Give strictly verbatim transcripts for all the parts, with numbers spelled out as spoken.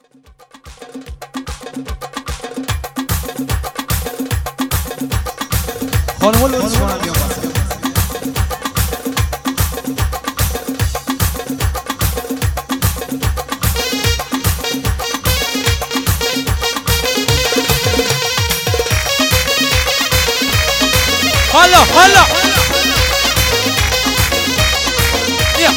خانم لطف کنم بیام واسه حالا حالا بیا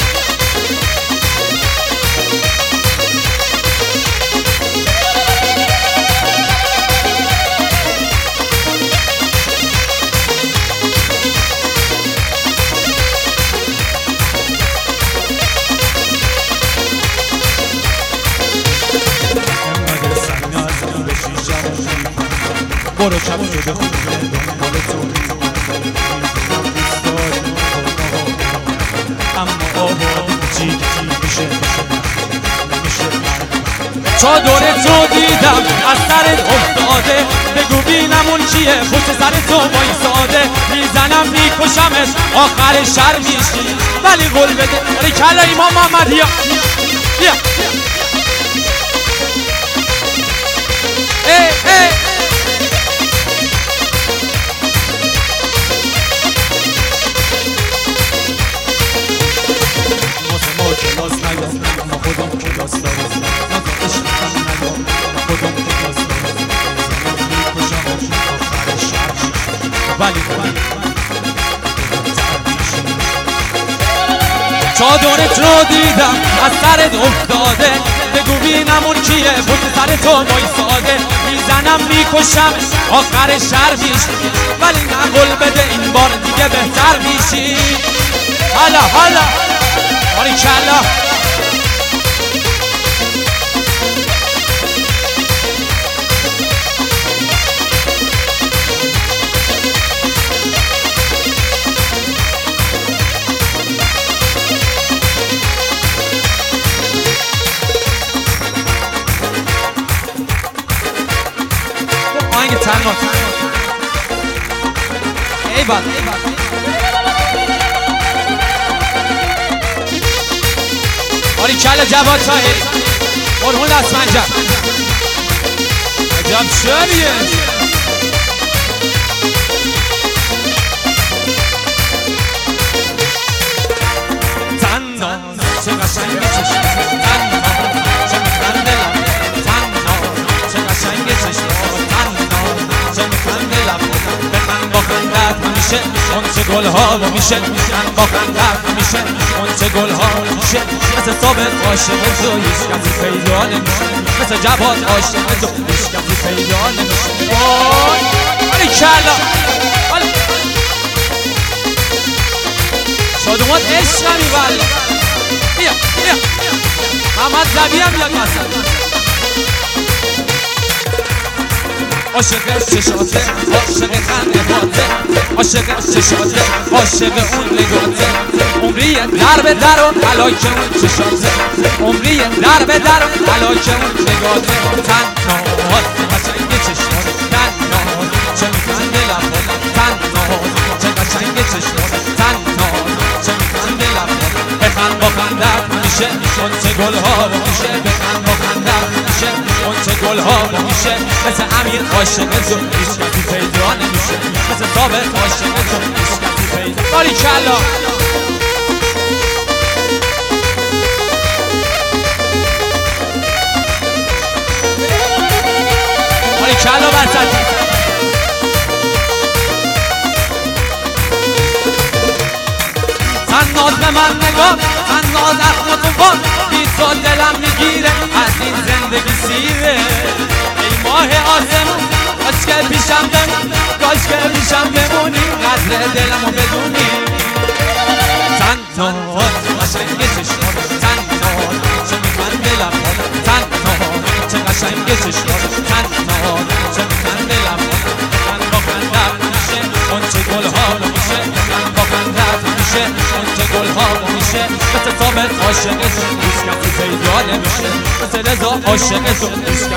برو شب شده خونه دنبال تو اما آبادی چی میشه چادر تو دیدم از سرت افتاده بگو بینمون چیه پشت سر تو وایساده میزنم میکشمش آخر شر میشی ولی قول بده ولی کلا امام محمد یا بیا ای ای کلاس نیام ما خودم کلاس دارم نازم عشق هم نیام ما خودم کلاس دارم زنم میکشم آخر شب ولی ولی چادرت رو دیدم از سرت افتاده بگو بینمون کیه پشت سر تو وایساده میزنم میکشم آخر شر میشی ولی نه قول بده این بار دیگه بهتر میشی حالا حالا باری کلا آهنگ تنها ای باد ای باد باری کلا جواد طاهری مرهون اسفنجر عجب شریه تنها چه قشنگه چشم تنها چه میخنده لب تنها چه قشنگه چشم تنها چه میخنده لب بخند با خندت همیشه اونچه گلها رو میشه بخند با خندت همیشه اونچه گلها رو میشه مثل ثابت عاشق تو هیچ کسی پیدا نمیشه مثل جواد عاشق تو هیچ کسی پیدا نمیشه وای ولی کلا شادومات عشقمی والا بیا بیا محمد زبی هم بیاد مثلا عاشق چشاته عاشق خندهاته عاشق چشاته عاشق اون نگاته عمری در به در و هلاک اون چشاته عمری در به در و هلاک اون نگاته تنهات قشنگ چشمات تنهات چه میخنده لبات تنهات چه قشنگ چشمات تنهات چه میخنده لبات بخند با خندت همیشه اون چه گلها رو میشه بخند با خندت همیشه اون چه گلها رو میشه مثل امیر عاشق تو هیچ کسی پیدا نمیشه مثل ثابت عاشق تو هیچ کسی پیدا باری کلا باری کلا برسدی تناز به من نگاه تناز اخم تو بان بی تو دلم میگیره از این زندگی سیره ای ماه آسمون کاش که پیشم بمون کاش که پیشم بمونی قدر دلمو بدونی تنها قشنگ چشمات تنها چه میخنده لبات تنها چه قشنگ چشمات تنها چه میخنده لبات من با خندت میشه اون چه گلها رو میشه من با خندت میشه اون چه گلها رو میشه مثل ثابت عاشق تو هیچ کسی پیدا نمیشه مثل رضا عاشق تو هیچ